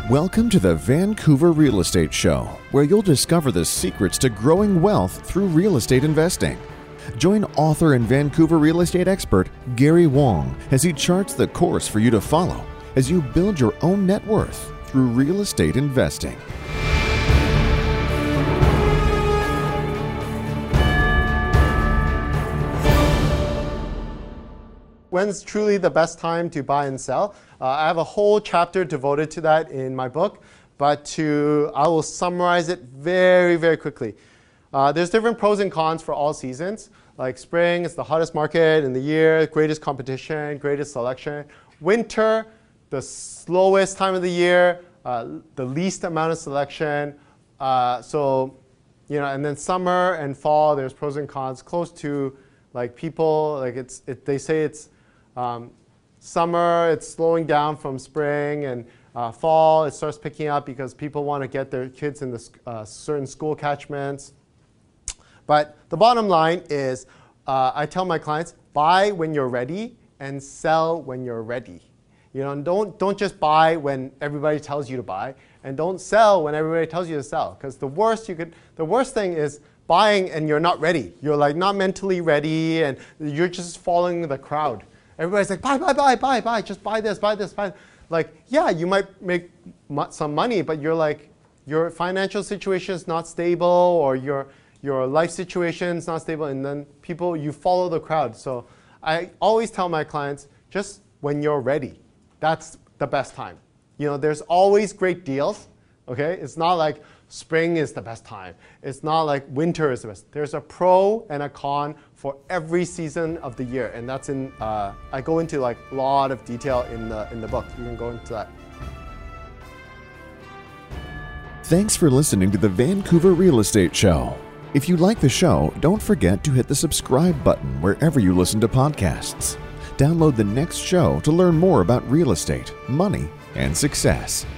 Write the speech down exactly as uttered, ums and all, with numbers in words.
Welcome to the Vancouver Real Estate Show, where you'll discover the secrets to growing wealth through real estate investing. Join author and Vancouver real estate expert Gary Wong as he charts the course for you to follow as you build your own net worth through real estate investing. When's truly the best time to buy and sell? Uh, I have a whole chapter devoted to that in my book, but to I will summarize it very, very quickly. Uh, there's different pros and cons for all seasons. Like spring is the hottest market in the year, greatest competition, greatest selection. Winter, the slowest time of the year, uh, the least amount of selection. Uh, so, you know, and then summer and fall, there's pros and cons. Close to like people, like it's, it, they say it's um, summer, it's slowing down from spring, and uh, fall, it starts picking up because people want to get their kids in the uh, certain school catchments. But the bottom line is, uh, I tell my clients, buy when you're ready and sell when you're ready. You know, and don't don't just buy when everybody tells you to buy, and don't sell when everybody tells you to sell. Because the worst you could, the worst thing is buying and you're not ready. You're like not mentally ready, and you're just following the crowd. Everybody's like, buy, buy, buy, buy, buy. Just buy this, buy this, buy. Like, yeah, you might make mo- some money, but you're like, your financial situation is not stable, or your your life situation is not stable, and then people, you follow the crowd. So I always tell my clients, just when you're ready, that's the best time. You know, there's always great deals, okay? It's not like spring is the best time. It's not like winter is the best. There's a pro and a con for every season of the year, and that's in, uh, I go into like a lot of detail in the, in the book. You can go into that. Thanks for listening to the Vancouver Real Estate Show. If you like the show, don't forget to hit the subscribe button wherever you listen to podcasts. Download the next show to learn more about real estate, money, and success.